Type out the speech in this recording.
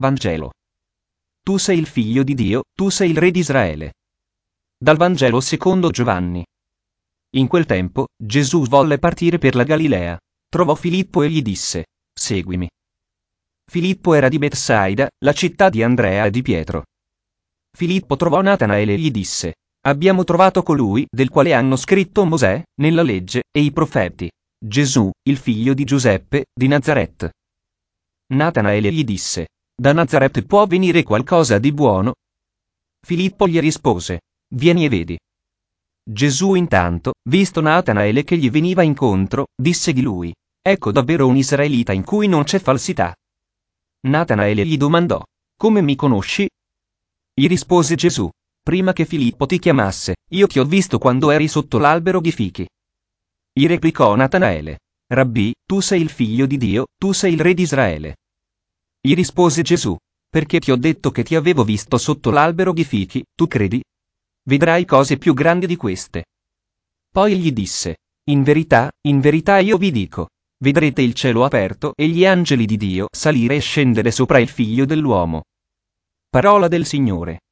Vangelo. Tu sei il Figlio di Dio, tu sei il Re di Israele. Dal Vangelo secondo Giovanni. In quel tempo, Gesù volle partire per la Galilea. Trovò Filippo e gli disse: Seguimi. Filippo era di Betsaida, la città di Andrea e di Pietro. Filippo trovò Natanaele e gli disse: Abbiamo trovato colui del quale hanno scritto Mosè, nella legge, e i profeti, Gesù, il figlio di Giuseppe, di Nazaret. Natanaele gli disse: Da Nazaret può venire qualcosa di buono? Filippo gli rispose: Vieni e vedi. Gesù intanto, visto Natanaele che gli veniva incontro, disse di lui: Ecco davvero un israelita in cui non c'è falsità. Natanaele gli domandò: Come mi conosci? Gli rispose Gesù: Prima che Filippo ti chiamasse, io ti ho visto quando eri sotto l'albero di fichi. Gli replicò Natanaele: Rabbì, tu sei il figlio di Dio, tu sei il Re di Israele. Gli rispose Gesù: Perché ti ho detto che ti avevo visto sotto l'albero di fichi, tu credi? Vedrai cose più grandi di queste. Poi gli disse: in verità io vi dico, vedrete il cielo aperto e gli angeli di Dio salire e scendere sopra il Figlio dell'uomo. Parola del Signore.